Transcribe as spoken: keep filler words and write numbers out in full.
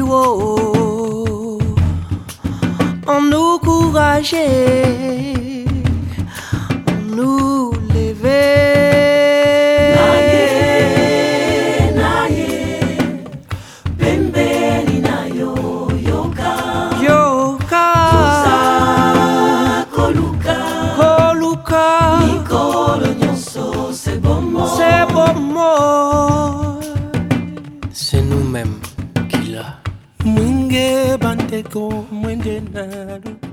oh, on nous encourager, on nous lever. Naye, naye, pembeni na yo yoka, yoka, toza koluka, koluka, mikolo nyonso c'est bon mot, c'est bon mot. C'est nous-mêmes qui l'a. Mwinge banteko mwende nalu